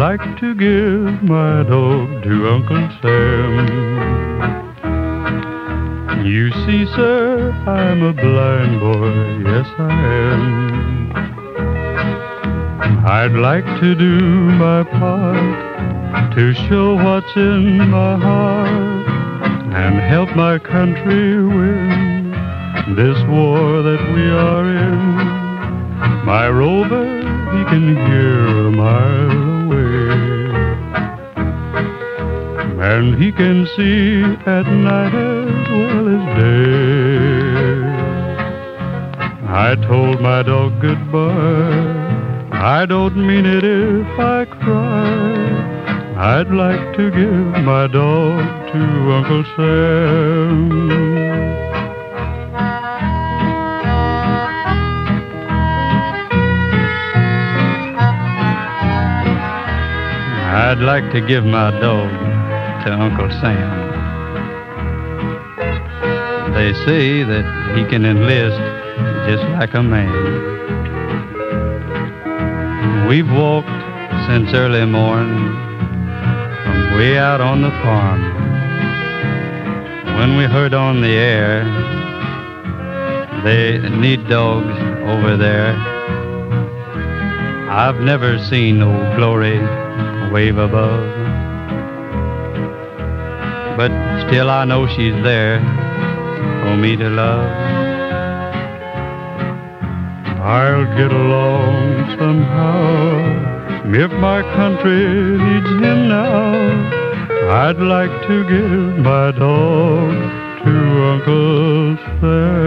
like to give my dog to Uncle Sam. You see, sir, I'm a blind boy, yes I am. I'd like to do my part to show what's in my heart and help my country win this war that we are in. My rover, he can hear a mile away, and he can see at night as well as day. I told my dog goodbye, I don't mean it if I cry. I'd like to give my dog to Uncle Sam. I'd like to give my dog to Uncle Sam. They say that he can enlist just like a man. We've walked since early morning from way out on the farm. When we heard on the air they need dogs over there, I've never seen no glory wave above, but still I know she's there for me to love. I'll get along somehow if my country needs him now. I'd like to give my dog to Uncle Sam.